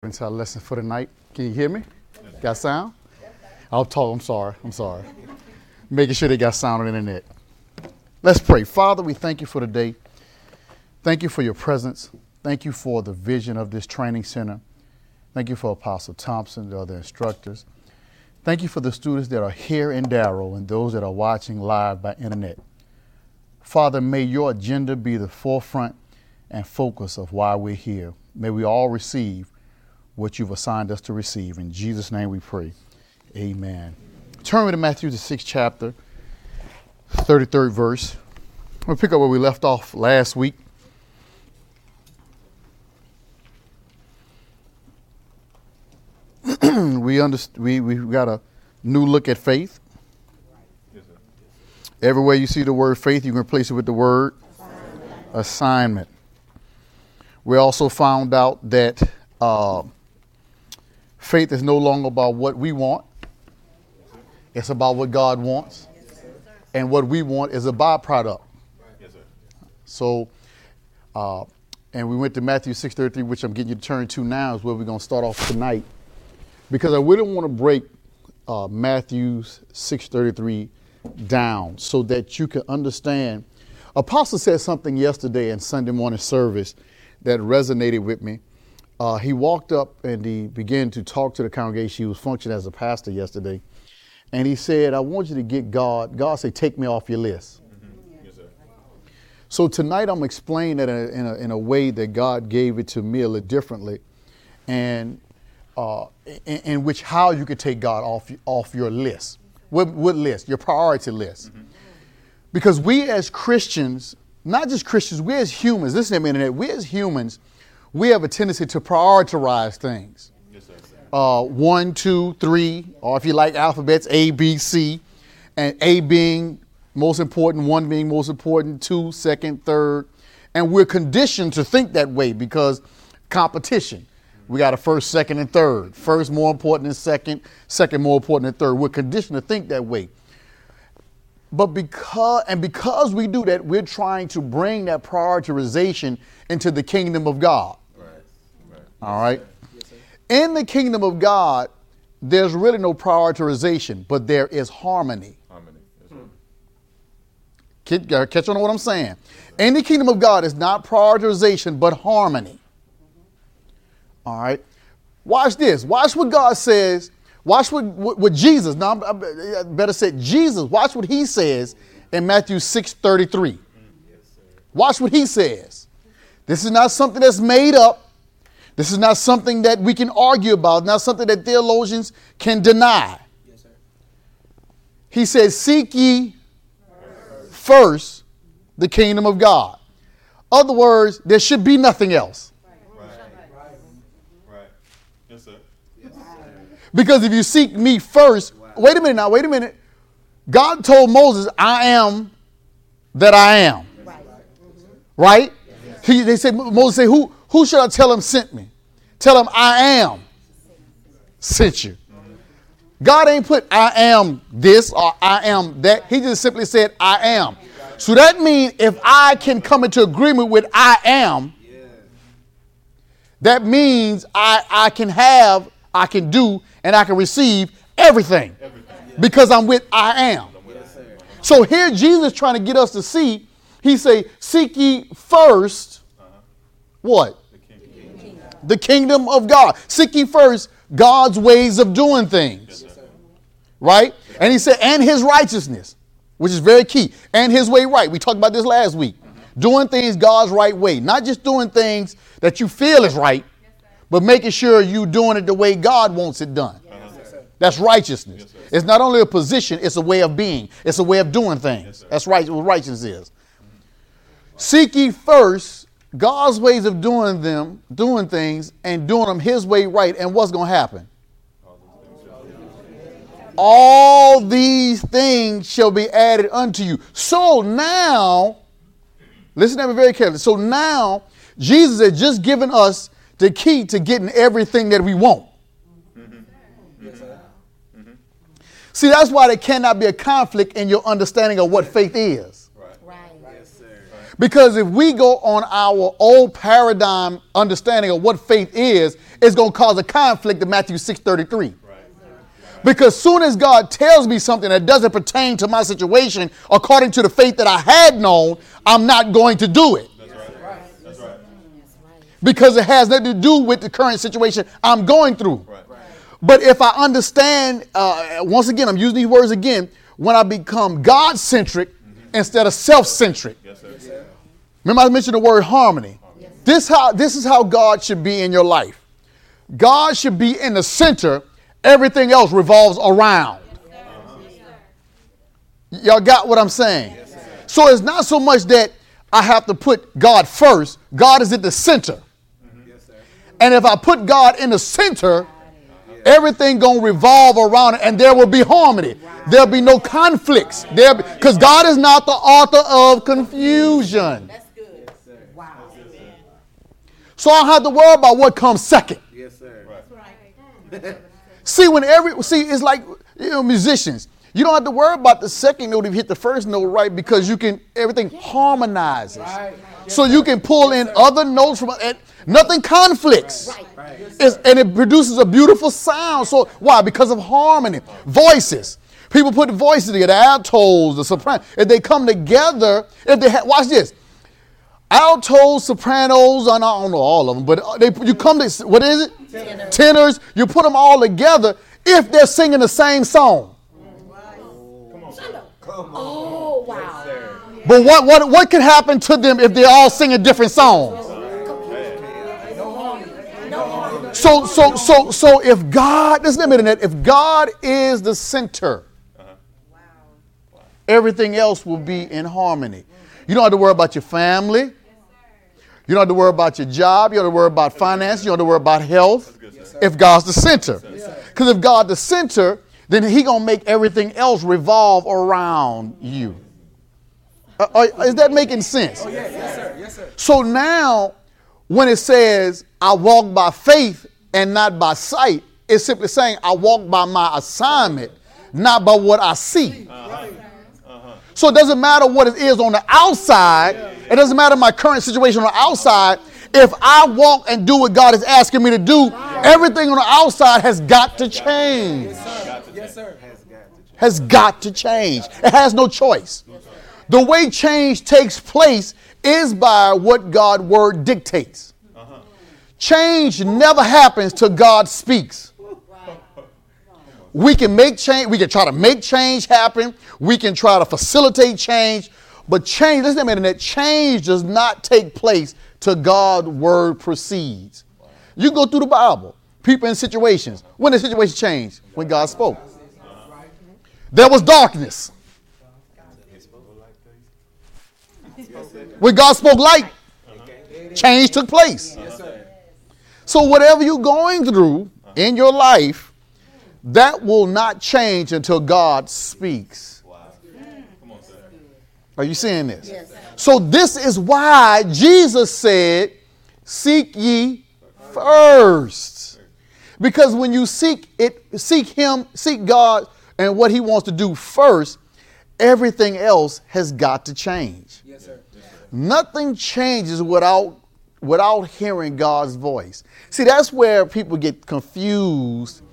Into our lesson for the night. Can you hear me? Got sound? I'll talk. I'm sorry. Making sure they got sound on the internet. Let's pray. Father, we thank you for the day. Thank you for your presence. Thank you for the vision of this training center. Thank you for Apostle Thompson, the other instructors. Thank you for the students that are here in Darrow and those that are watching live by internet. Father, may your agenda be the forefront and focus of why we're here. May we all receive what you've assigned us to receive. In Jesus' name we pray. Amen. Turn with Matthew, the 6th chapter, 33rd verse. We'll pick up where we left off last week. We got a new look at faith. Yes, sir. Everywhere you see the word faith, you can replace it with the word assignment. We also found out that faith is no longer about what we want. It's about what God wants. And what we want is a byproduct. Yes, sir. So, and we went to Matthew 6:33, which I'm getting you to turn to now, is where we're going to start off tonight. Because I really want to break Matthew 6:33 down so that you can understand. Apostle said something yesterday in Sunday morning service that resonated with me. He walked up and he began to talk to the congregation. He was functioning as a pastor yesterday. And he said, I want you to get God. God said, take me off your list. Mm-hmm. Yes, sir. So tonight I'm explaining that in a way that God gave it to me a little differently. And in which how you could take God off your list. What list? Your priority list. Mm-hmm. Because we as Christians, not just Christians, we as humans, listen to me, internet, we as humans, we have a tendency to prioritize things. Yes, sir. 1, 2, 3, or if you like alphabets, A, B, C, and A being most important, 1 being most important, 2, second, third. And we're conditioned to think that way because competition. We got a first, second, and third. First more important than second, second more important than third. We're conditioned to think that way. But because we do that, we're trying to bring that prioritization into the kingdom of God. Right. All right. Yes, sir. In the kingdom of God, there's really no prioritization, but there is harmony. Yes, sir. Catch on to what I'm saying. In the kingdom of God, it's not prioritization, but harmony. All right. Watch this. Watch what God says. Watch what Jesus, now I better say Jesus, watch what he says in Matthew 6:33. Watch what he says. This is not something that's made up. This is not something that we can argue about, not something that theologians can deny. Yes, sir. He says, seek ye first the kingdom of God. Other words, there should be nothing else. Because if you seek me first, wait a minute. God told Moses, I am that I am. Right? Moses said, who should I tell him sent me? Tell him I am sent you. God ain't put I am this or I am that. He just simply said I am. So that means if I can come into agreement with I am, that means I can have, I can do, and I can receive everything. Because I'm with I am. So here Jesus trying to get us to see, he say, seek ye first, what? The kingdom of God. Seek ye first God's ways of doing things. Right? And he said, and his righteousness, which is very key. And his way right. We talked about this last week. Doing things God's right way. Not just doing things that you feel is right, but making sure you're doing it the way God wants it done. That's righteousness. It's not only a position, it's a way of being. It's a way of doing things. That's right. What righteousness is. Seek ye first God's ways of doing things, and doing them his way right. And what's going to happen? All these things shall be added unto you. So now, listen to me very carefully. So now, Jesus has just given us the key to getting everything that we want. See, that's why there cannot be a conflict in your understanding of what faith is. Right. Yes, sir. Because if we go on our old paradigm understanding of what faith is, it's going to cause a conflict in Matthew 6:33. Because soon as God tells me something that doesn't pertain to my situation, according to the faith that I had known, I'm not going to do it. That's right. Because it has nothing to do with the current situation I'm going through. But if I understand, once again, I'm using these words again, when I become God-centric instead of self-centric. Remember I mentioned the word harmony. This is how God should be in your life. God should be in the center. Everything else revolves around. Y'all got what I'm saying? So it's not so much that I have to put God first. God is at the center. And if I put God in the center, everything going to revolve around it, and there will be harmony. There'll be no conflicts. Because God is not the author of confusion. That's good. Wow. So I don't have to worry about what comes second. Yes, sir. Right. See, it's like, musicians. You don't have to worry about the second note if you hit the first note right, because everything harmonizes. Right. So you can pull in other notes from it. Nothing conflicts. Right. And it produces a beautiful sound. So why? Because of harmony. Voices. People put voices together, altos, the soprano. If they come together, watch this. Altos, sopranos, I don't know all of them, but you come to, what is it? Tenors. You put them all together if they're singing the same song. Come on. Oh, wow. But what can happen to them if they're all singing different songs? So if God, listen to me, if God is the center, everything else will be in harmony. You don't have to worry about your family. You don't have to worry about your job. You don't have to worry about finance. You don't have to worry about health. If God's the center. Because if God's the center, then He's going to make everything else revolve around you. Is that making sense? Yes, sir. Yes, sir. So now, when it says, I walk by faith and not by sight, it's simply saying I walk by my assignment, not by what I see. So it doesn't matter what it is on the outside. It doesn't matter my current situation on the outside. If I walk and do what God is asking me to do, everything on the outside has got to change. Yes, sir. Has got to change. It has no choice. The way change takes place is by what God's word dictates. Change never happens till God speaks. We can make change. We can try to make change happen. We can try to facilitate change. But change, listen to me, that change does not take place till God's word proceeds. You go through the Bible. People in situations. When the situation changed? When God spoke. There was darkness. When God spoke light, change took place. So whatever you're going through in your life, that will not change until God speaks. Are you seeing this? Yes. So this is why Jesus said, seek ye first. Because when you seek God and what He wants to do first, everything else has got to change. Yes, sir. Nothing changes without hearing God's voice. See, that's where people get confused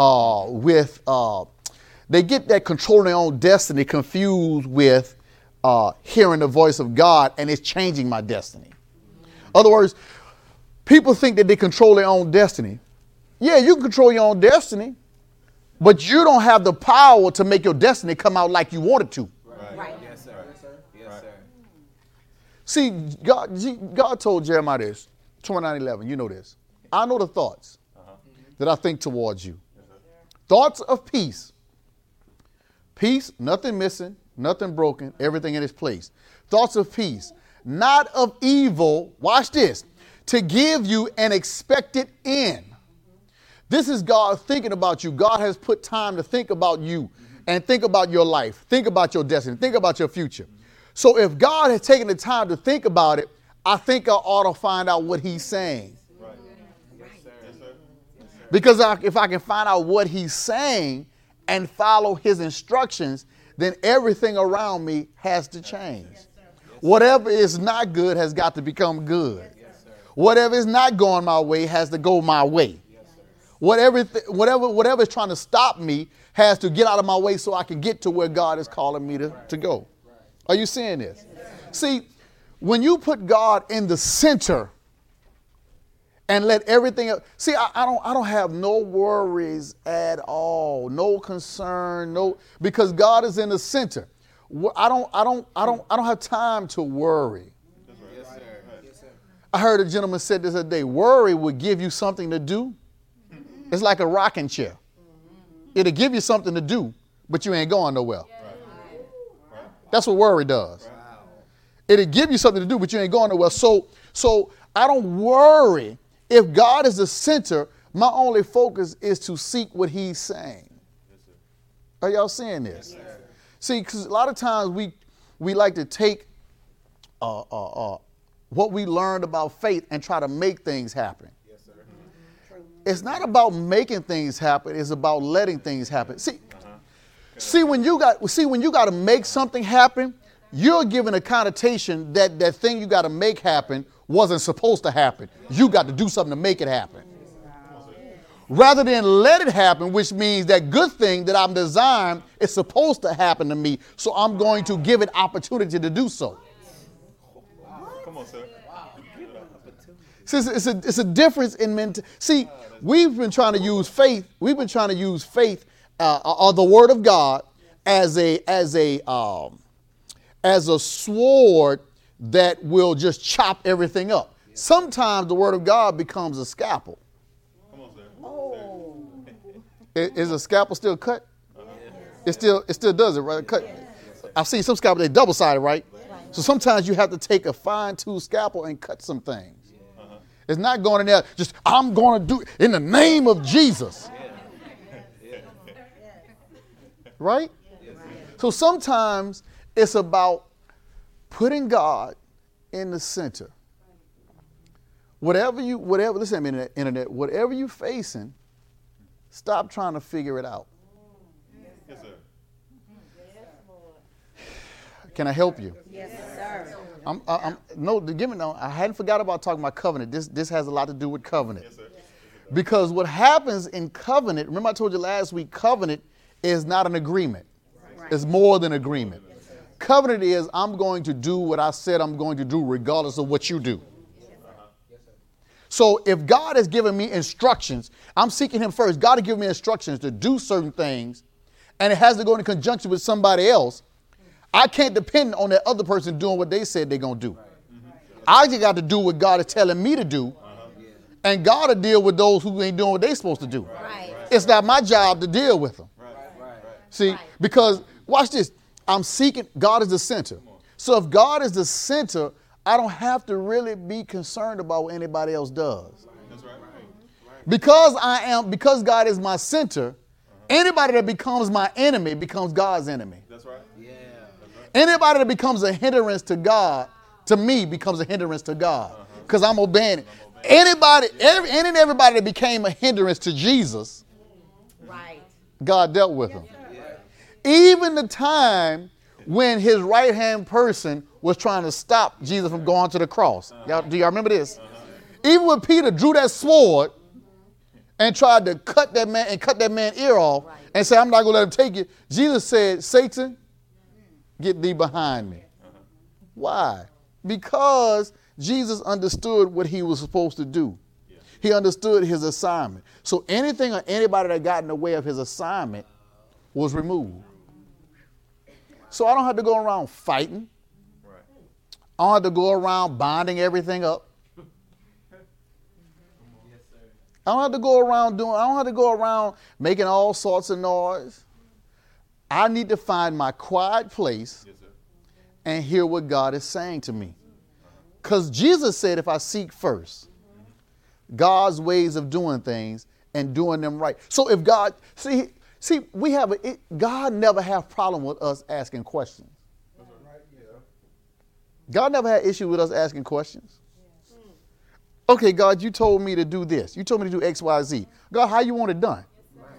they get that control of their own destiny confused with hearing the voice of God, and it's changing my destiny. In other words, people think that they control their own destiny. Yeah, you can control your own destiny, but you don't have the power to make your destiny come out like you want it to. Right. Yes, sir. Yes, sir. See, God told Jeremiah this, 29:11. You know this. I know the thoughts that I think towards you. Thoughts of peace. Peace, nothing missing, nothing broken, everything in its place. Thoughts of peace, not of evil. Watch this. To give you an expected end. This is God thinking about you. God has put time to think about you and think about your life. Think about your destiny. Think about your future. So if God has taken the time to think about it, I think I ought to find out what He's saying. Because if I can find out what He's saying and follow His instructions, then everything around me has to change. Whatever is not good has got to become good. Whatever is not going my way has to go my way. Whatever is trying to stop me has to get out of my way so I can get to where God is calling me to go. Are you seeing this? See, when you put God in the center and let everything else, see, I don't have no worries at all, no concern, because God is in the center. I don't have time to worry. Yes, sir. Yes, sir. I heard a gentleman said this other day, worry would give you something to do. It's like a rocking chair. It'll give you something to do, but you ain't going nowhere. That's what worry does. It'll give you something to do, but you ain't going nowhere. So I don't worry. If God is the center, my only focus is to seek what he's saying. Are y'all seeing this? Yes, see, because a lot of times we like to take what we learned about faith and try to make things happen. Yes, sir. It's not about making things happen. It's about letting things happen. See, when you got to make something happen, you're given a connotation that that thing you got to make happen wasn't supposed to happen. You got to do something to make it happen. Rather than let it happen, which means that good thing that I'm designed is supposed to happen to me, so I'm going to give it opportunity to do so. Come on, sir. See, it's a difference in mentality. See, we've been trying to use faith. We've been trying to use faith or the Word of God as a sword that will just chop everything up. Sometimes the Word of God becomes a scalpel. Come on, sir. Oh. Is a scalpel still cut? It still does it, right? Cut. I've seen some scalpels, they double-sided, right? So sometimes you have to take a fine-tooth scalpel and cut some things. It's not going in there, just, I'm going to do it in the name of Jesus. Right? So sometimes it's about putting God in the center. Listen to me, internet, whatever you're facing, stop trying to figure it out. Yes, sir. Can I help you? Yes, sir. I hadn't forgot about talking about covenant. This has a lot to do with covenant. Yes, sir. Because what happens in covenant, remember I told you last week, covenant is not an agreement. Right. It's more than agreement. Covenant is I'm going to do what I said I'm going to do regardless of what you do. So if God has given me instructions, I'm seeking him first. God has given me instructions to do certain things, and it has to go in conjunction with somebody else. I can't depend on that other person doing what they said they're going to do. I just got to do what God is telling me to do, and God will deal with those who ain't doing what they're supposed to do. Right. It's not my job to deal with them. See, because watch this. I'm seeking, God is the center. So if God is the center, I don't have to really be concerned about what anybody else does. That's right. Because God is my center, anybody that becomes my enemy becomes God's enemy. That's right. Yeah. Anybody that becomes a hindrance to God, to me, becomes a hindrance to God. Because I'm obeying it. Everybody that became a hindrance to Jesus, Right. God dealt with them. Even the time when his right-hand person was trying to stop Jesus from going to the cross. Do y'all remember this? Even when Peter drew that sword and tried to cut that man's ear off and said, I'm not going to let him take it, Jesus said, Satan, get thee behind me. Why? Because Jesus understood what he was supposed to do. He understood his assignment. So anything or anybody that got in the way of his assignment was removed. So I don't have to go around fighting. Right. I don't have to go around binding everything up. I don't have to go around making all sorts of noise. I need to find my quiet place and hear what God is saying to me. Because Jesus said if I seek first God's ways of doing things and doing them right. So if God, God never have problem with us asking questions. God never had issue with us asking questions. Okay, God, you told me to do this. You told me to do X, Y, Z. God, how you want it done?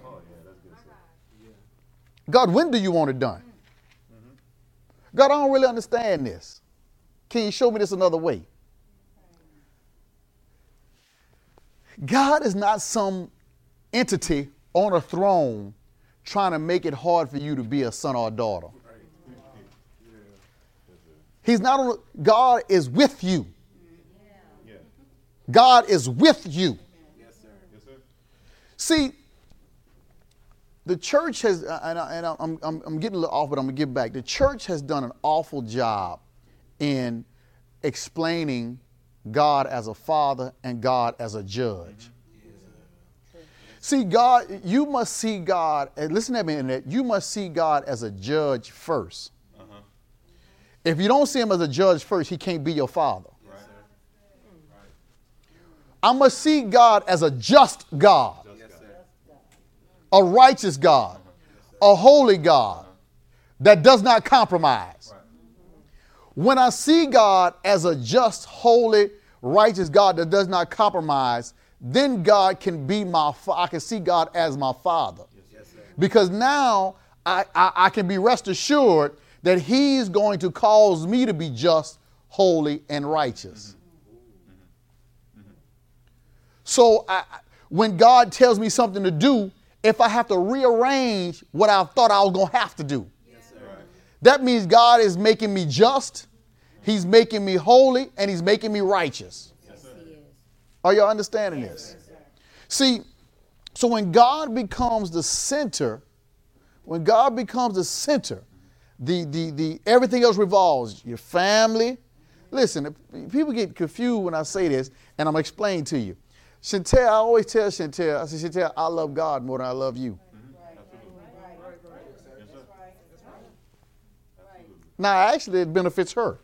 God, when do you want it done? God, I don't really understand this. Can you show me this another way? God is not some entity on a throne trying to make it hard for you to be a son or a daughter. He's not on. God is with you. God is with you. Yes, sir. Yes, sir. See, the church has, and I'm getting a little off, but I'm going to get back. The church has done an awful job in explaining God as a father and God as a judge. See, God, you must see God, and listen to me in that, you must see God as a judge first. If you don't see him as a judge first, he can't be your father. Right. I must see God as a just God, Yes, sir. a righteous God, a holy God that does not compromise. Right. When I see God as a just, holy, righteous God that does not compromise, then God can be I can see God as my father. Yes, sir. Because now I can be rest assured that he's going to cause me to be just, holy, and righteous. So when God tells me something to do, if I have to rearrange what I thought I was going to have to do, Yes, sir. that means God is making me just, he's making me holy, and he's making me righteous. Yes, sir. Are y'all understanding this? See, so when God becomes the center, the everything else revolves. Your family. Listen, people get confused when I say this, and I'm explaining to you. Chantel, I always tell Chantel, I say, Chantel, I love God more than I love you. Now, actually, it benefits her.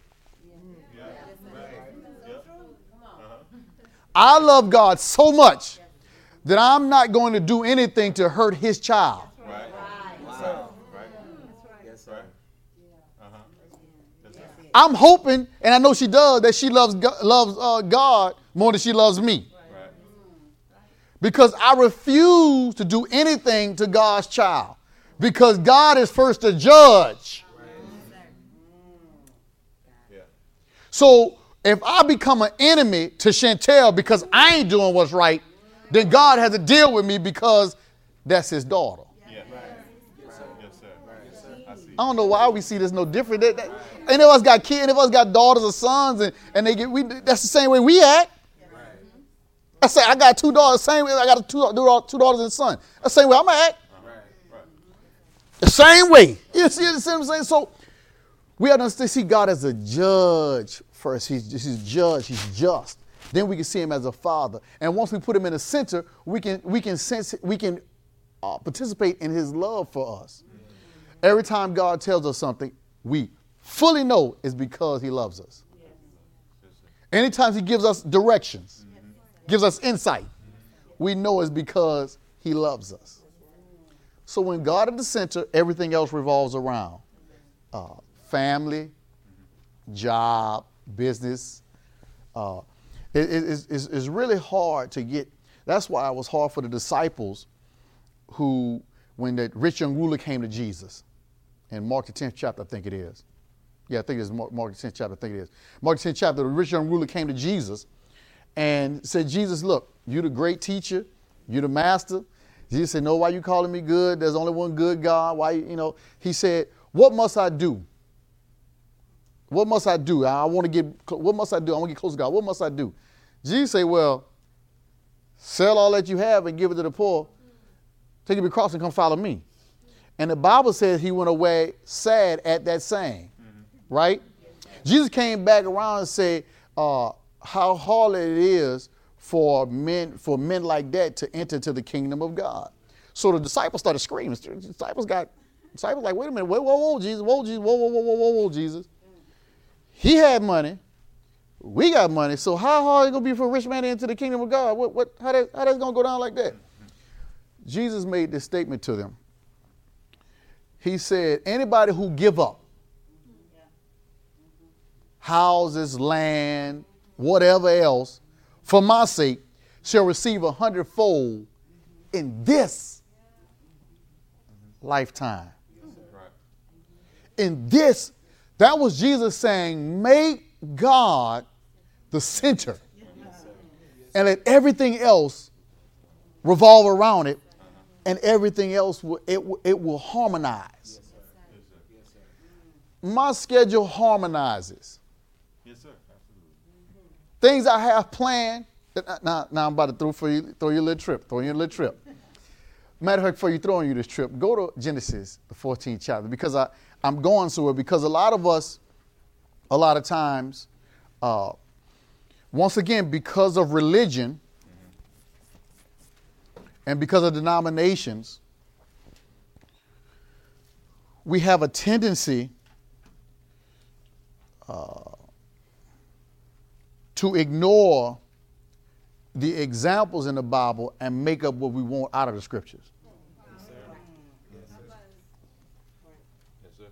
I love God so much that I'm not going to do anything to hurt his child. Right. Wow. Right. Yes, sir. Uh-huh. Yes, sir. I'm hoping, and I know she does, that she loves God more than she loves me. Right. Because I refuse to do anything to God's child. Because God is first the judge. Yeah. So if I become an enemy to Chantel because I ain't doing what's right, then God has to deal with me because that's his daughter. Yeah. Right. Yes, sir. Yes, sir. Yes, sir. I see. I don't know why we see this no different. Any of us got kids, any of us got daughters or sons, and that's the same way we act. I say I got two daughters, same way I got two daughters and a son. That's the same way I'm gonna act. Right. The same way. You see what I'm saying? So we have to see God as a judge first. He's judge. He's just. Then we can see him as a father. And once we put him in the center, we can participate in his love for us. Every time God tells us something, we fully know it's because he loves us. Anytime he gives us directions, gives us insight, we know it's because he loves us. So when God at the center, everything else revolves around family, job, business. It's really hard to get. That's why it was hard for the disciples who, when that rich young ruler came to Jesus, in Mark the 10th chapter, I think it is. Yeah, I think it is Mark the 10th chapter, I think it is. Mark the 10th chapter, the rich young ruler came to Jesus and said, Jesus, look, you're the great teacher, you're the master. Jesus said, no, why you calling me good? There's only one good God. Why, he said, what must I do? What must I do? What must I do? I want to get close to God. What must I do? Jesus said, well, sell all that you have and give it to the poor. Take up your cross and come follow me. And the Bible says he went away sad at that saying, right? Jesus came back around and said, how hard it is for men like that to enter into the kingdom of God. So the disciples started screaming. The disciples like, wait a minute, whoa, Jesus, whoa, Jesus. He had money. We got money. So how hard is it going to be for a rich man to enter the kingdom of God? How that's going to go down like that? Jesus made this statement to them. He said, anybody who give up houses, land, whatever else, for my sake, shall receive 100-fold in this lifetime. In this, that was Jesus saying, make God the center and let everything else revolve around it, and everything else it will harmonize. My schedule harmonizes. Yes, sir. Absolutely. Things I have planned. Now I'm about to throw you a little trip. Throw you a little trip. Matter of fact, before you throwing you this trip, go to Genesis, the 14th chapter, because I'm going somewhere. Because a lot of us, a lot of times, once again, because of religion and because of denominations, we have a tendency to ignore the examples in the Bible and make up what we want out of the scriptures. Yes, sir. Yes, sir. Yes, sir.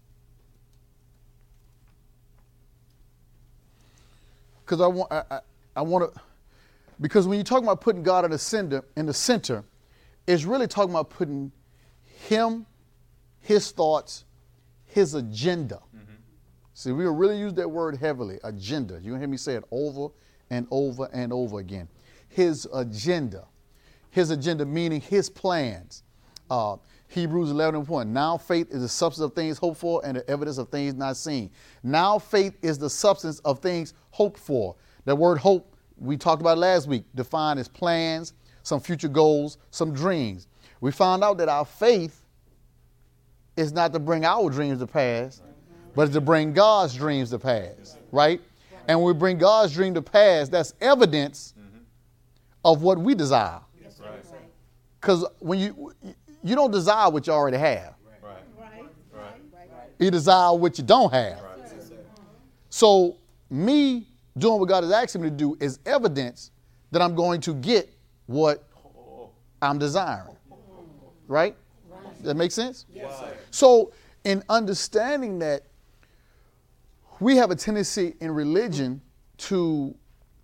Because I want to, because when you talk about putting God in the center, it's really talking about putting Him, His thoughts, His agenda. Mm-hmm. See, we will really use that word heavily, agenda. You're going to hear me say it over and over and over again. His agenda. His agenda meaning His plans. Hebrews 11:1. Now faith is the substance of things hoped for and the evidence of things not seen. Now faith is the substance of things hoped for. That word hope, we talked about last week, defined as plans, some future goals, some dreams. We found out that our faith is not to bring our dreams to pass, but to bring God's dreams to pass, right? And when we bring God's dream to pass, that's evidence of what we desire. Because when you don't desire what you already have. You desire what you don't have. So me doing what God is asking me to do is evidence that I'm going to get what I'm desiring. Right? That make sense? Yes, sir. So in understanding that, we have a tendency in religion to,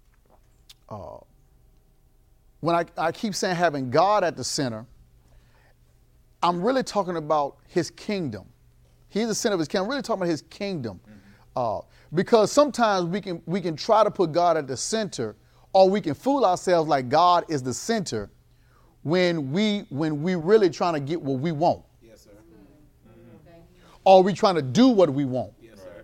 when I keep saying having God at the center, I'm really talking about His kingdom. He's the center of His kingdom. I'm really talking about His kingdom. Because sometimes we can try to put God at the center, or we can fool ourselves like God is the center when we really trying to get what we want. Yes, sir. Or we trying to do what we want. Yes, sir.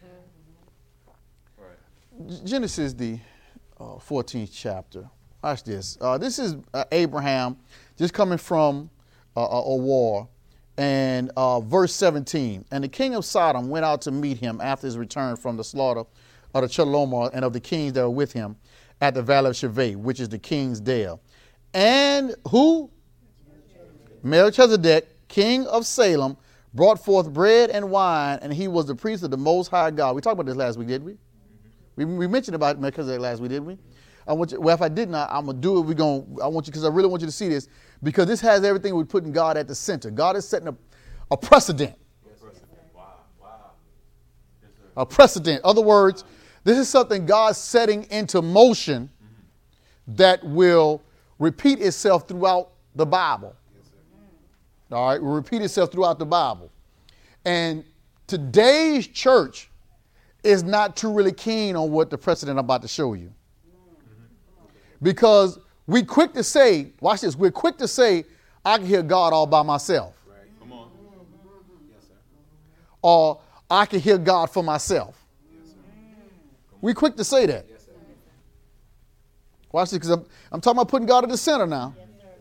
Right. Genesis, the 14th chapter. Watch this. This is Abraham just coming from a war. And verse 17. And the king of Sodom went out to meet him after his return from the slaughter of the Chedorlaomer and of the kings that were with him at the valley of Shaveh, which is the king's dale. And who? Melchizedek, king of Salem, brought forth bread and wine, and he was the priest of the Most High God. We talked about this last week, didn't we? We mentioned about Melchizedek last week, didn't we? I want you, well, if I did not, I'm going to do it. I want you, because I really want you to see this, because this has everything with putting God at the center. God is setting a precedent. Wow. Yes, sir. A precedent. In other words, this is something God's setting into motion that will repeat itself throughout the Bible. Yes, sir. All right, will repeat itself throughout the Bible. And today's church is not too really keen on what the precedent I'm about to show you. Because we quick to say, watch this, we're quick to say, I can hear God all by myself. Right. Come on. Yes, sir. Or I can hear God for myself. Yes, sir. We quick to say that. Yes, sir. Watch this, because I'm talking about putting God at the center now.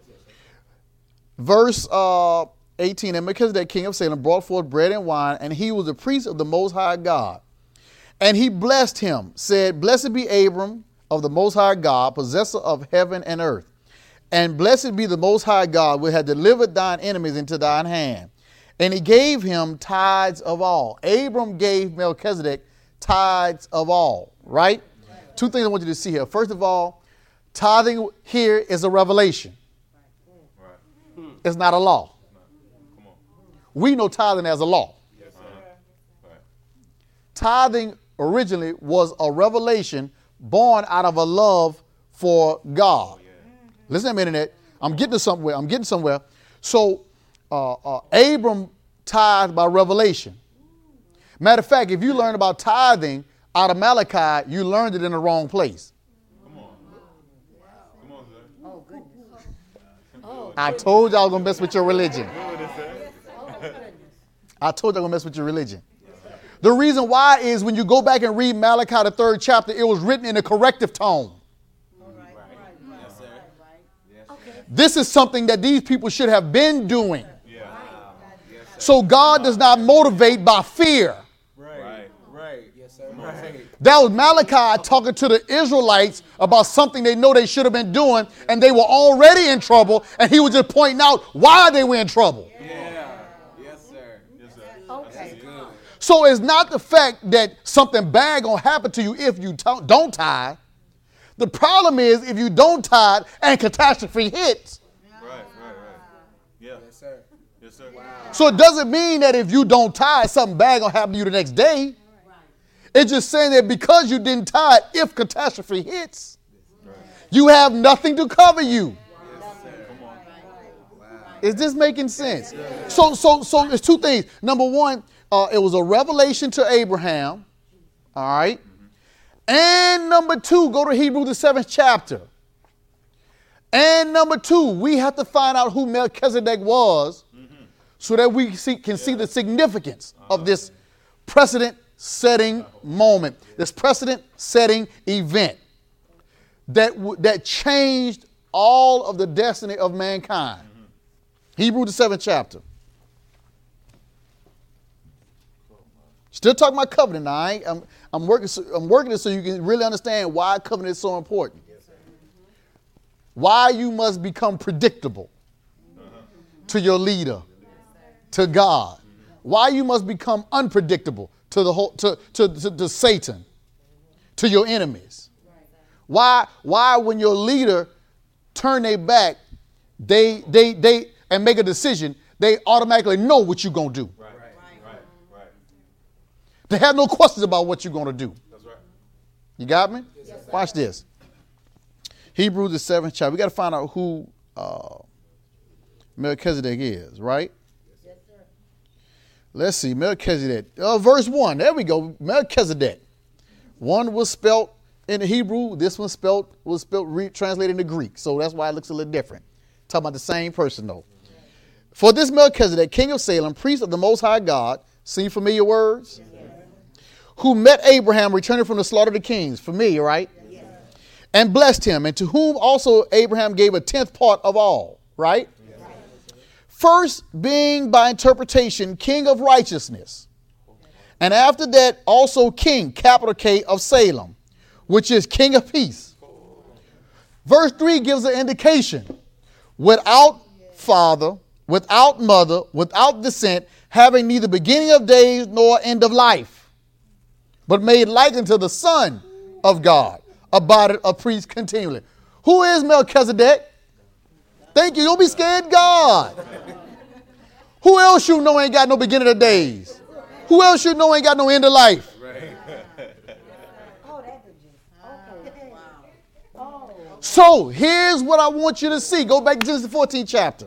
Verse 18, and Melchizedek, king of Salem, brought forth bread and wine, and he was the priest of the Most High God. And he blessed him, said, Blessed be Abram of the Most High God, possessor of heaven and earth. And blessed be the Most High God, which had delivered thine enemies into thine hand. And he gave him tithes of all. Abram gave Melchizedek tithes of all, right? Two things I want you to see here. First of all, tithing here is a revelation. Right. It's not a law. Come on. We know tithing as a law. Yes, sir. Right. Tithing originally was a revelation born out of a love for God. Yeah. Listen to me a minute. I'm getting somewhere. So Abram tithed by revelation. Matter of fact, if you learn about tithing out of Malachi, you learned it in the wrong place. Come on. Come on, sir. Oh, goodness. I told y'all gonna mess with your religion. I told y'all gonna mess with your religion. The reason why is when you go back and read Malachi, the 3rd chapter, it was written in a corrective tone. Yes, sir. This is something that these people should have been doing. So God does not motivate by fear. Right. Yes, sir. Right. That was Malachi talking to the Israelites about something they know they should have been doing, and they were already in trouble, and he was just pointing out why they were in trouble. Yeah. Yes, sir. Okay. Good. So it's not the fact that something bad going to happen to you if you don't tithe. The problem is if you don't tithe and catastrophe hits. Right. Yeah. Yes, sir. Yes, sir. Wow. So it doesn't mean that if you don't tithe, something bad going to happen to you the next day. It's just saying that because you didn't tithe, if catastrophe hits, you have nothing to cover you. Is this making sense? So there's two things. Number one, it was a revelation to Abraham. All right. And number two, go to Hebrews the 7th chapter. And number two, we have to find out who Melchizedek was so that we can see the significance of this precedent-setting moment, this precedent-setting event that changed all of the destiny of mankind. Hebrews the 7th chapter. Still talking about covenant now. I'm working it so you can really understand why covenant is so important. Why you must become predictable to your leader, to God. Why you must become unpredictable to the whole to Satan, to your enemies. Why when your leader turn their back, they and make a decision, they automatically know what you're gonna do. Right. They have no questions about what you're gonna do. That's right. You got me? Watch this. Hebrews the 7th chapter. We got to find out who Melchizedek is, right? Yes, sir. Let's see. Melchizedek. Verse 1. There we go. Melchizedek. One was spelt in the Hebrew. This one was translated into Greek. So that's why it looks a little different. Talking about the same person, though. For this Melchizedek, king of Salem, priest of the Most High God. See familiar words? Yes. Who met Abraham returning from the slaughter of the kings. Familiar, right? Yes. And blessed him, and to whom also Abraham gave a 10th part of all, right? Yes. First being by interpretation king of righteousness, and after that also king, capital K, of Salem, which is king of peace. Verse 3 gives an indication. Without father, without mother, without descent, having neither beginning of days nor end of life, but made like unto the Son of God, abideth a priest continually. Who is Melchizedek? Thank you. Don't be scared, God. Who else you know ain't got no beginning of days? Who else you know ain't got no end of life? Oh, that did you. Okay. Wow. Oh. So here's what I want you to see. Go back to Genesis 14th chapter.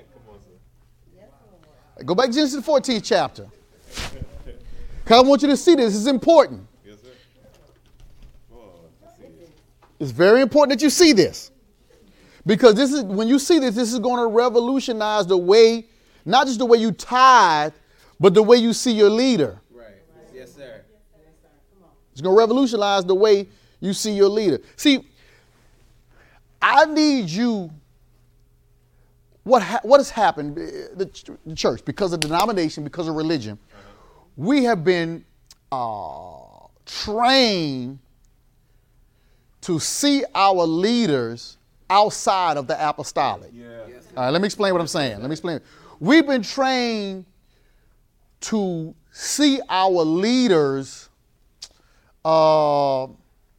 Go back to Genesis 14th chapter. Because I want you to see this. This is important. Yes, sir. Oh, It's very important that you see this. Because this is when you see this, this is going to revolutionize the way, not just the way you tithe, but the way you see your leader. Right. Yes, sir. It's going to revolutionize the way you see your leader. See, I need you. What has happened, the church, because of denomination, because of religion, we have been trained to see our leaders outside of the apostolic. yeah. All right, let me explain what I'm saying. We've been trained to see our leaders to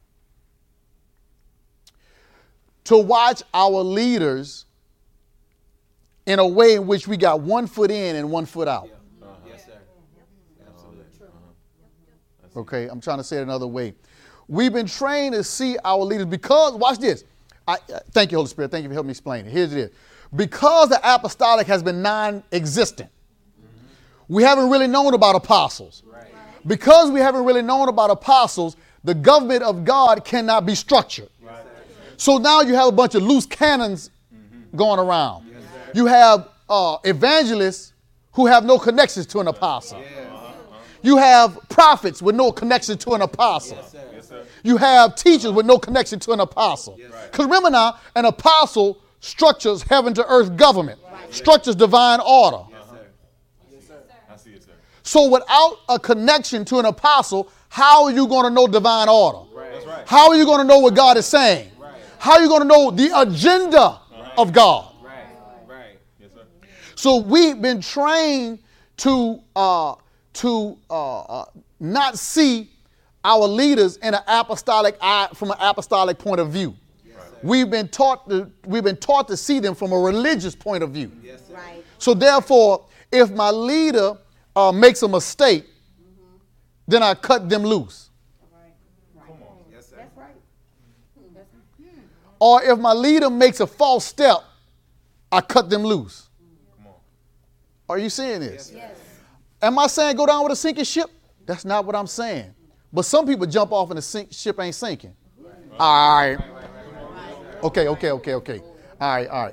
watch our leaders in a way in which we got 1 foot in and 1 foot out. Yes, sir. Absolutely. Okay, I'm trying to say it another way. We've been trained to see our leaders because, watch this. Thank you, Holy Spirit. Thank you for helping me explain it. Here's it is. Because the apostolic has been non-existent, we haven't really known about apostles. Right. Because we haven't really known about apostles, the government of God cannot be structured. Right. So now you have a bunch of loose cannons going around. Yes, sir. You have evangelists who have no connections to an apostle. You have prophets with no connection to an apostle. Yes, sir. You have teachers with no connection to an apostle. Because remember now, an apostle structures heaven to earth government, structures divine order. I see it, sir. So without a connection to an apostle, how are you going to know divine order? That's right. How are you going to know what God is saying? How are you going to know the agenda of God? Right. Yes, sir. So we've been trained to not see our leaders in an apostolic eye, from an apostolic point of view. We've been taught to see them from a religious point of view. Right. So therefore, if my leader makes a mistake, then I cut them loose. Yes, sir. That's right. Or if my leader makes a false step, I cut them loose. Come on. Are you seeing this? Yes. Am I saying go down with a sinking ship? That's not what I'm saying. But some people jump off and the ship ain't sinking. All right. Okay. All right.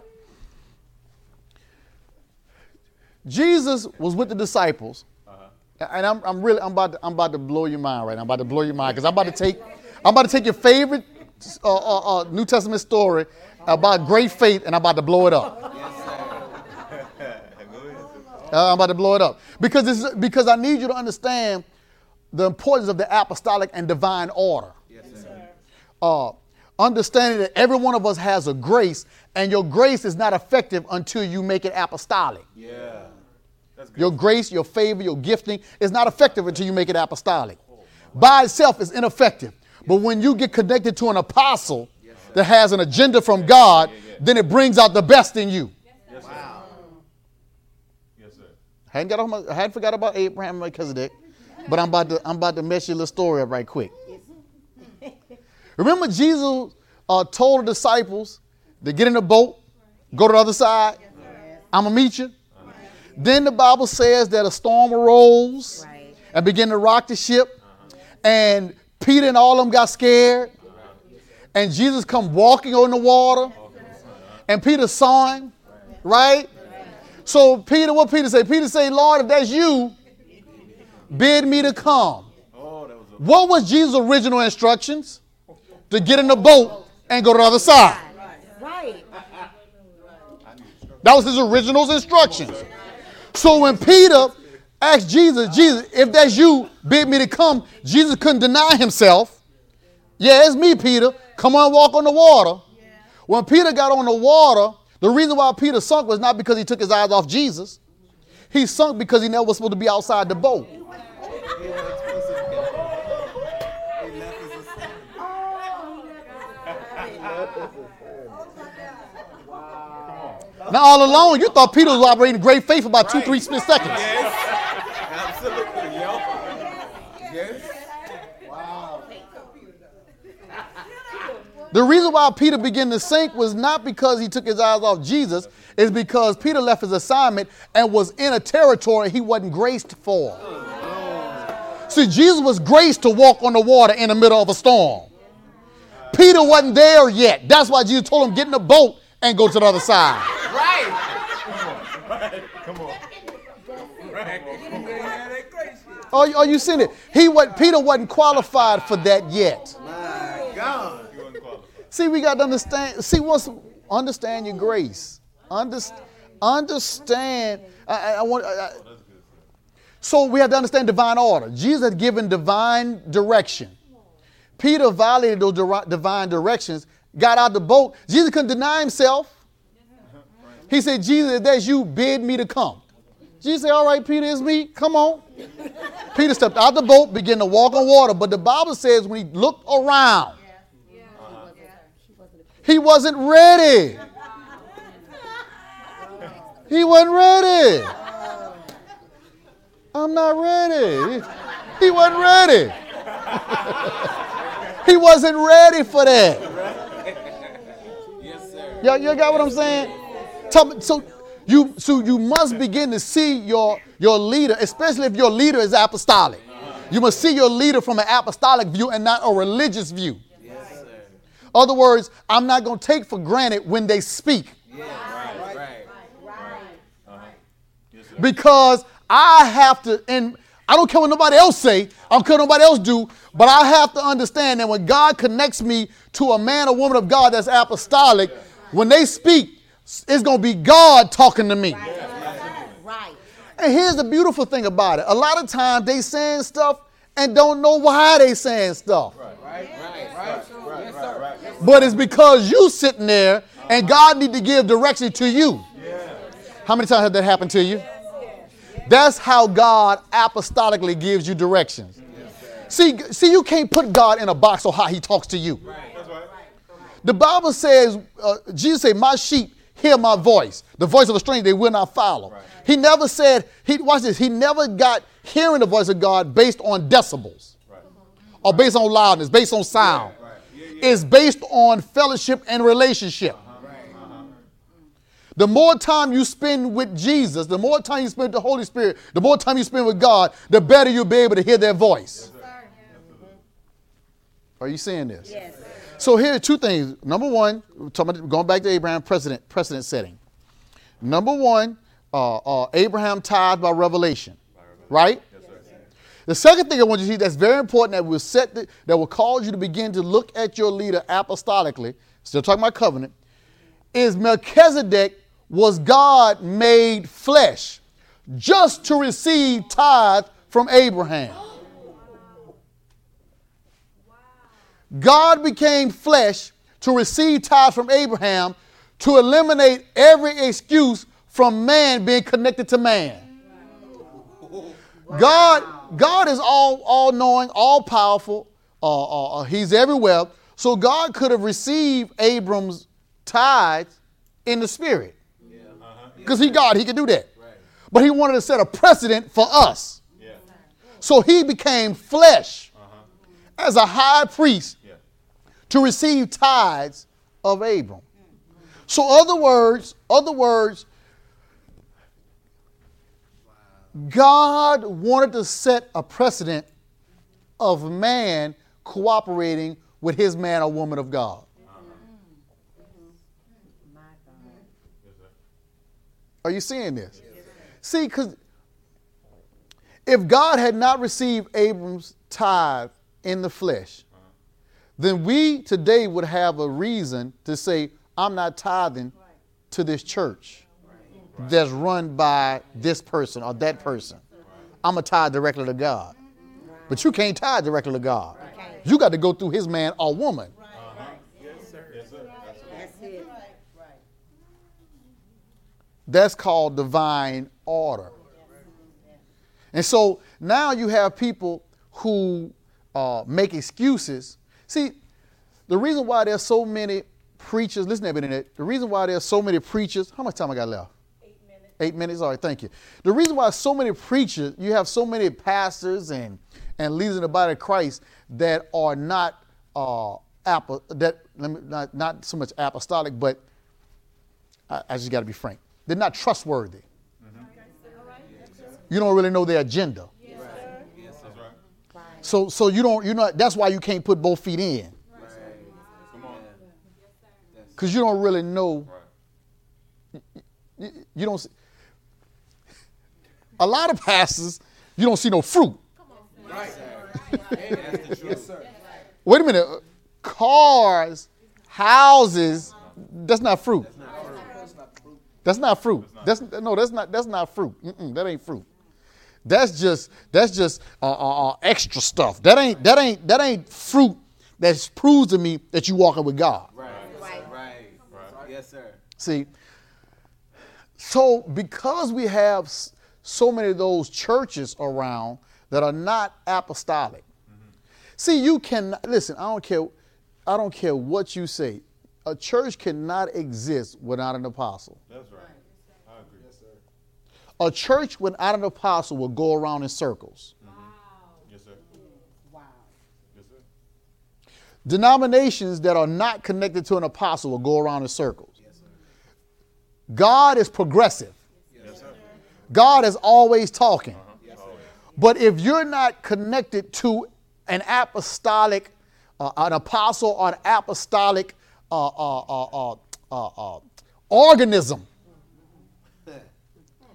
Jesus was with the disciples, and I'm about to blow your mind right now. I'm about to blow your mind because I'm about to take your favorite New Testament story about great faith, and I'm about to blow it up. I'm about to blow it up because I need you to understand the importance of the apostolic and divine order. Yes, sir. Understanding that every one of us has a grace, and your grace is not effective until you make it apostolic. Yeah. That's good. Your grace, your favor, your gifting is not effective until you make it apostolic. By itself is ineffective. But when you get connected to an apostle that has an agenda from God, then it brings out the best in you. Yes, sir. Wow. Yes, sir. I hadn't forgot about Abraham and Melchizedek, but I'm about to mess your little story up right quick. Remember Jesus told the disciples to get in the boat, go to the other side. I'm going to meet you. Then the Bible says that a storm arose and began to rock the ship. And Peter and all of them got scared. And Jesus come walking on the water. And Peter saw him. Right? So what Peter say? Peter say, Lord, if that's you, bid me to come. Oh, that was a What was Jesus' original instructions? To get in the boat and go to the other side. Right. That was his original instructions. So when Peter asked Jesus, if that's you, bid me to come, Jesus couldn't deny himself. Yeah, it's me, Peter. Come on, walk on the water. When Peter got on the water, the reason why Peter sunk was not because he took his eyes off Jesus. He sunk because he never was supposed to be outside the boat. Now, all along, you thought Peter was operating great faith for about 2-3 split seconds. Absolutely, yo. Yes. The reason why Peter began to sink was not because he took his eyes off Jesus. It's because Peter left his assignment and was in a territory he wasn't graced for. See, Jesus was graced to walk on the water in the middle of a storm. Peter wasn't there yet. That's why Jesus told him, get in the boat and go to the other side. Right. Come on. Right. Are you seeing it? Peter wasn't qualified for that yet. My God. You weren't qualified. See, we got to understand. Understand your grace. Understand. So we have to understand divine order. Jesus had given divine direction. Peter violated those divine directions, got out the boat. Jesus couldn't deny himself. He said, Jesus, if that's you, bid me to come. Jesus said, all right, Peter, it's me. Come on. Peter stepped out the boat, began to walk on water. But the Bible says when he looked around, he wasn't ready. He wasn't ready. I'm not ready. He wasn't ready. He wasn't ready for that. Yes, sir. You got what I'm saying? So you must begin to see your leader, especially if your leader is apostolic. You must see your leader from an apostolic view and not a religious view. Yes, sir. Other words, I'm not going to take for granted when they speak. Right. Because I have to, and I don't care what nobody else say, I don't care what nobody else do, but I have to understand that when God connects me to a man or woman of God that's apostolic, when they speak, it's going to be God talking to me. Right. And here's the beautiful thing about it. A lot of times they saying stuff and don't know why they saying stuff. But it's because you sitting there and God need to give direction to you. How many times has that happened to you? That's how God apostolically gives you directions. See, you can't put God in a box on how he talks to you. The Bible says, Jesus said, my sheep hear my voice. The voice of a stranger they will not follow. He never said, watch this, he never got hearing the voice of God based on decibels or based on loudness, based on sound. It's based on fellowship and relationship. The more time you spend with Jesus, the more time you spend with the Holy Spirit, the more time you spend with God, the better you'll be able to hear their voice. Are you seeing this? Yes. So here are two things. Number one, going back to Abraham, precedent setting. Number one, Abraham tithed by revelation, right? The second thing I want you to see that's very important that will cause you to begin to look at your leader apostolically, still talking about covenant, is Melchizedek was God made flesh just to receive tithe from Abraham. God became flesh to receive tithe from Abraham to eliminate every excuse from man being connected to man. God is all knowing, all powerful. He's everywhere. So God could have received Abram's tithes in the spirit. Because he God, he could do that. But he wanted to set a precedent for us. So he became flesh as a high priest to receive tithes of Abram. So other words, God wanted to set a precedent of man cooperating with his man or woman of God. Are you seeing this? See, because if God had not received Abram's tithe in the flesh, then we today would have a reason to say, I'm not tithing to this church that's run by this person or that person. I'm going to tithe directly to God. But you can't tithe directly to God. You got to go through his man or woman. That's it. That's called divine order. And so now you have people who make excuses. See, the reason why there's so many preachers, listen to me, the reason why there's so many preachers, how much time I got left? 8 minutes. All right, thank you. The reason why so many preachers, you have so many pastors and leaders in the body of Christ that are not not so much apostolic, but I just got to be frank. They're not trustworthy. You don't really know their agenda. So you not. That's why you can't put both feet in. Because you don't really know. You don't see. A lot of pastors, you don't see no fruit. Wait a minute. Cars, houses, that's not fruit. That's not fruit. That's not fruit. That ain't fruit. That's just extra stuff. That ain't fruit that proves to me that you walking with God. Right. Yes, sir. See, so because we have so many of those churches around that are not apostolic. See, you can listen. I don't care what you say. A church cannot exist without an apostle. That's right. I agree. Yes, sir. A church without an apostle will go around in circles. Wow. Yes, sir. Wow. Yes, sir. Denominations that are not connected to an apostle will go around in circles. Yes, sir. God is progressive. Yes, sir. God is always talking. Yes, but if you're not connected to an apostolic, an apostle or an apostolic organism,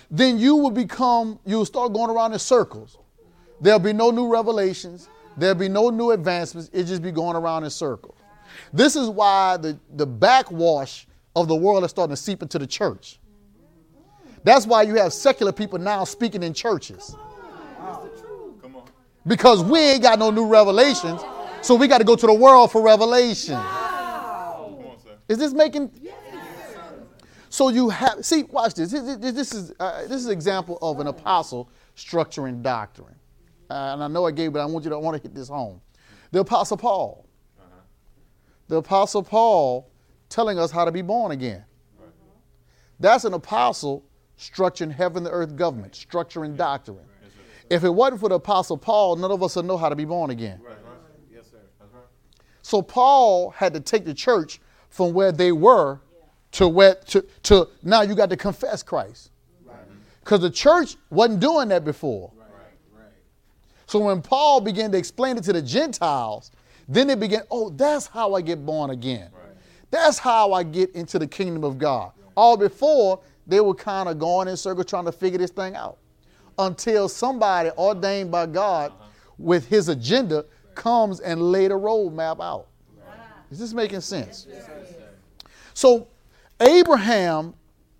then you'll start going around in circles. There'll be no new revelations. There'll be no new advancements. It'll just be going around in circles. This is why the backwash of the world is starting to seep into the church. That's why you have secular people now speaking in churches. Come on. Because we ain't got no new revelations, so we got to go to the world for revelation. Come on, sir. Is this making? So you have, see, watch this. This is an example of an apostle structuring doctrine. And I know I gave it, but I want to hit this home. The Apostle Paul. The Apostle Paul telling us how to be born again. Right. That's an apostle structuring heaven and earth government, structuring doctrine. Yes, sir. If it wasn't for the Apostle Paul, none of us would know how to be born again. Right. Yes, sir. That's right. So Paul had to take the church from where they were to now you got to confess Christ. Because the church wasn't doing that before. Right. So when Paul began to explain it to the Gentiles, then they began, oh, that's how I get born again. Right. That's how I get into the kingdom of God. All before, they were kind of going in circles trying to figure this thing out. Until somebody ordained by God with his agenda comes and lay the roadmap out. Is this making sense? So Abraham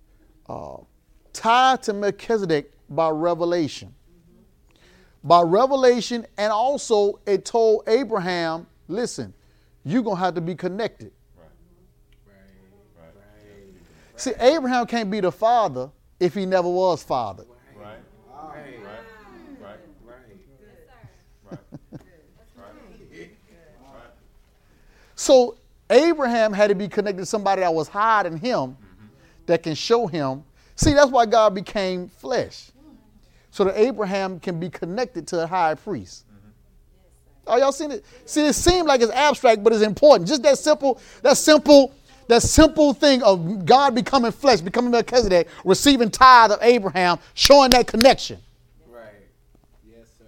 tied to Melchizedek by revelation. By revelation, and also it told Abraham, listen, you're going to have to be connected. Right. See, Abraham can't be the father if he never was fathered. Right. So Abraham had to be connected to somebody that was hiding him, that can show him. See, that's why God became flesh. So that Abraham can be connected to a high priest. Are y'all seeing it? See, it seems like it's abstract, but it's important. Just that simple thing of God becoming flesh, becoming Melchizedek, receiving tithe of Abraham, showing that connection. Right. Yes, sir.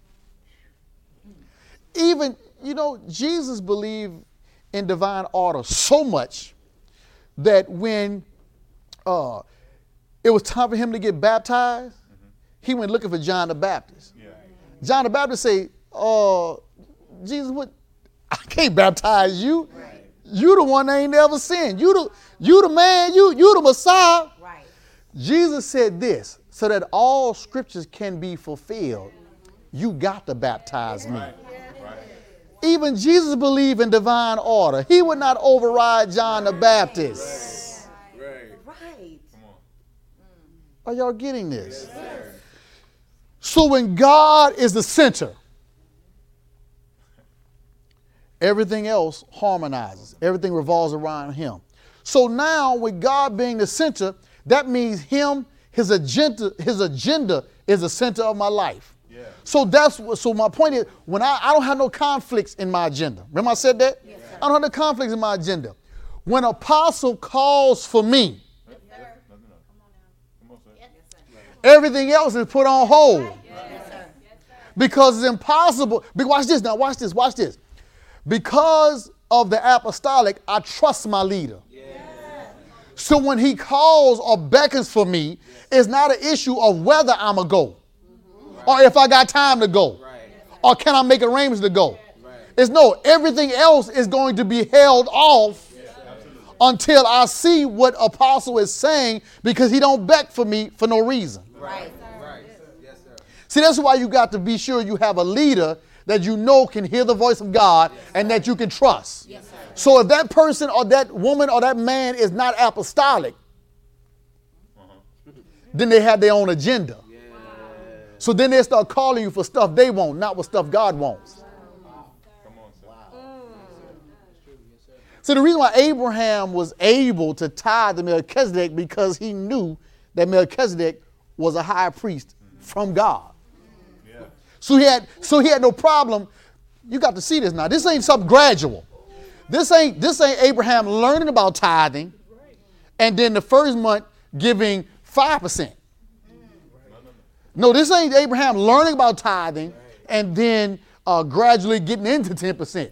Even, Jesus believed in divine order so much that when it was time for him to get baptized, he went looking for John the Baptist. Yeah. John the Baptist say, Jesus, what? I can't baptize you. Right. You the one that ain't never sinned. You the man, you the Messiah. Right. Jesus said this, so that all scriptures can be fulfilled, you got to baptize me. Right. Even Jesus believed in divine order. He would not override John the Baptist. Right. Right. Come on. Are y'all getting this? So when God is the center, everything else harmonizes. Everything revolves around him. So now with God being the center, that means his agenda is the center of my life. Yeah. So my point is, when I don't have no conflicts in my agenda. Remember I said that? Yes, sir. I don't have no conflicts in my agenda. When apostle calls for me, Come on, sir. everything else is put on hold. Yes, sir. Because it's impossible. Watch this now, watch this. Because of the apostolic, I trust my leader. So when he calls or beckons for me, it's not an issue of whether I'm going to go. Or if I got time to go. Right. Or can I make arrangements to go. Right. It's no, everything else is going to be held off until I see what apostle is saying, because he don't beg for me for no reason. Right. Right. Yes, sir. See, that's why you got to be sure you have a leader that you know can hear the voice of God and that you can trust. Yes, sir. So if that person or that woman or that man is not apostolic, then they have their own agenda. So then they start calling you for stuff they want, not what stuff God wants. Come on, sir. So the reason why Abraham was able to tithe to Melchizedek, because he knew that Melchizedek was a high priest from God. Yeah. So he had no problem. You got to see this now. This ain't something gradual. This ain't Abraham learning about tithing and then the first month giving 5%. No, this ain't Abraham learning about tithing and then gradually getting into 10%.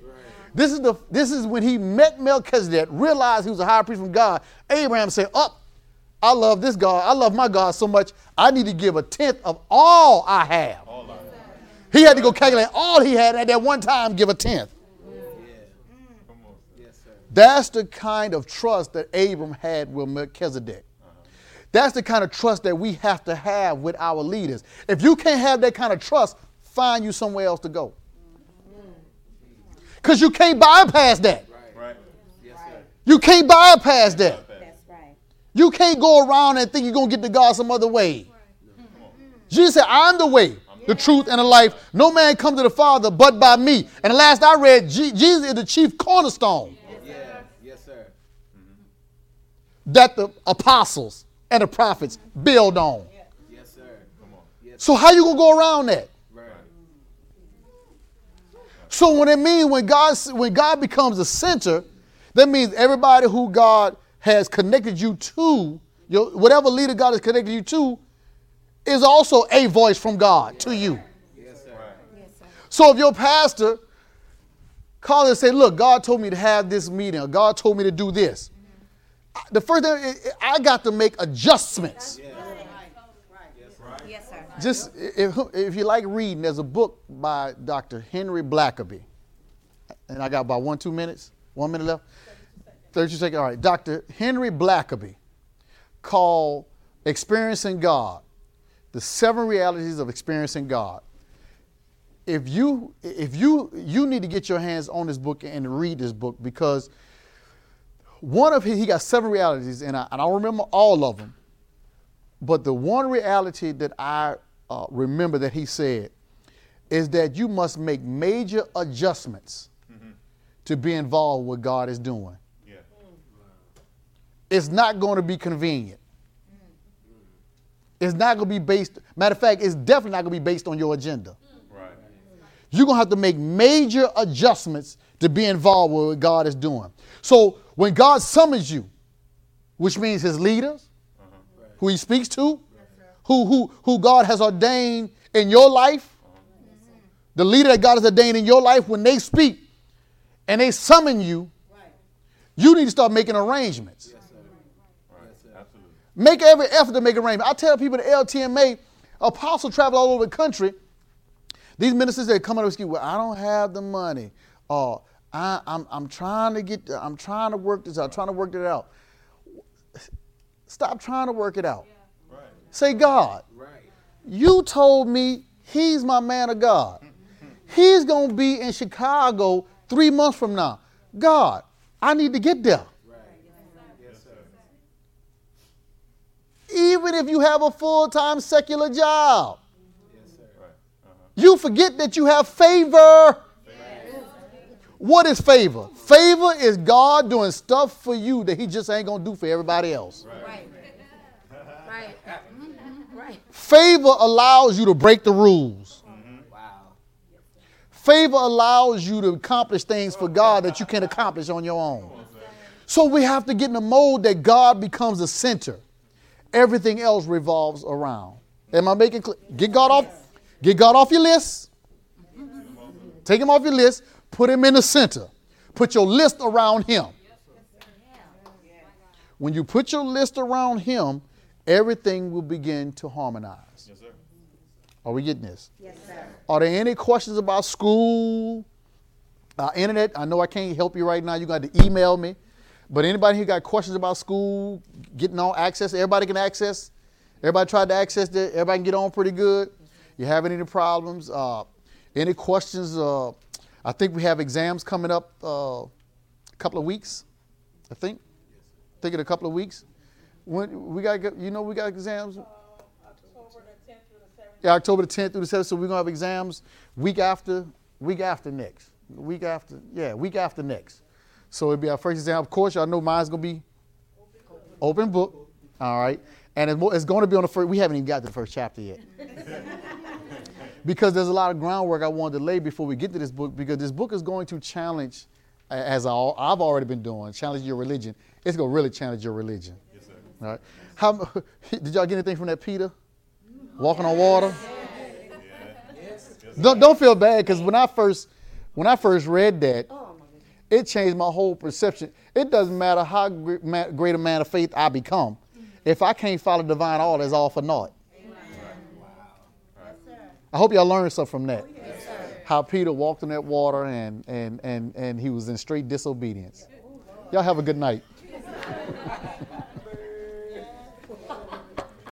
This is when he met Melchizedek, realized he was a high priest from God. Abraham said, I love this God. I love my God so much, I need to give a tenth of all I have. All I have. He had to go calculate all he had at that one time, give a tenth. Come on. Yes, sir. That's the kind of trust that Abram had with Melchizedek. That's the kind of trust that we have to have with our leaders. If you can't have that kind of trust, find you somewhere else to go. Because you can't bypass that. Right. Yes, sir. You can't bypass that. That's right. You can't go around and think you're going to get to God some other way. Jesus said, I'm the way, the truth, and the life. No man come to the Father but by me. And the last I read, Jesus is the chief cornerstone Yeah. Yes, sir. that the apostles and the prophets build on. Yes, sir. Come on. Yes. So how you going to go around that? Right. So when God becomes the center, that means everybody who God has connected you to, whatever leader God has connected you to, is also a voice from God to you. Yes, sir. Yes, sir. So if your pastor calls and say, look, God told me to have this meeting, or God told me to do this, the first thing, I got to make adjustments. Yes, sir. Just if you like reading, there's a book by Dr. Henry Blackaby. And I got about 1 minute left. 32 seconds. All right. Dr. Henry Blackaby called Experiencing God, the 7 realities of experiencing God. If you need to get your hands on this book and read this book, because he got 7 realities, and I don't remember all of them. But the one reality that I remember that he said is that you must make major adjustments to be involved with what God is doing. Yeah. It's not going to be convenient. It's not going to be based, matter of fact, it's definitely not going to be based on your agenda. Right. You're going to have to make major adjustments to be involved with what God is doing. So when God summons you, which means his leaders, who he speaks to, who God has ordained in your life, the leader that God has ordained in your life, when they speak and they summon you, you need to start making arrangements. Right. Absolutely. Make every effort to make arrangements. I tell people at LTMA, apostle travel all over the country. These ministers that come out of the school, well, I don't have the money. I'm trying to work this out, trying to work it out. Stop trying to work it out. Right. Say, God, Right. you told me he's my man of God. He's going to be in Chicago 3 months from now. God, I need to get there. Right. Yes, sir. Even if you have a full-time secular job, Yes, sir. Right. you forget that you have favor. What is favor? Favor is God doing stuff for you that he just ain't going to do for everybody else. Right. Right. Right. Favor allows you to break the rules. Wow. Favor allows you to accomplish things for God that you can't accomplish on your own. So we have to get in the mode that God becomes the center. Everything else revolves around. Am I making clear? Get God off your list. Take him off your list. Put him in the center. Put your list around him. When you put your list around him, everything will begin to harmonize. Yes, sir. Are we getting this? Yes, sir. Are there any questions about school, internet? I know I can't help you right now. You got to email me. But anybody who got questions about school, getting on access, everybody can access. Everybody tried to access it. Everybody can get on pretty good. You having any problems? Any questions? I think we have exams coming up a couple of weeks. I think in a couple of weeks. When we got exams. October the 10th through the 17th. Yeah, October the 10th through the 17th. So we're gonna have exams week after next. Week after next. So it'll be our first exam. Of course, y'all know mine's gonna be open book. All right, and it's going to be on the first. We haven't even got to the first chapter yet. Because there's a lot of groundwork I wanted to lay before we get to this book, because this book is going to challenge, as I've already been doing, challenge your religion. It's going to really challenge your religion. Yes, sir. All right. Did y'all get anything from that Peter? Walking on water? Don't feel bad, because when I first read that, it changed my whole perception. It doesn't matter how great a man of faith I become. If I can't follow divine order, it's all for naught. I hope y'all learned something from that. How Peter walked in that water and he was in straight disobedience. Y'all have a good night.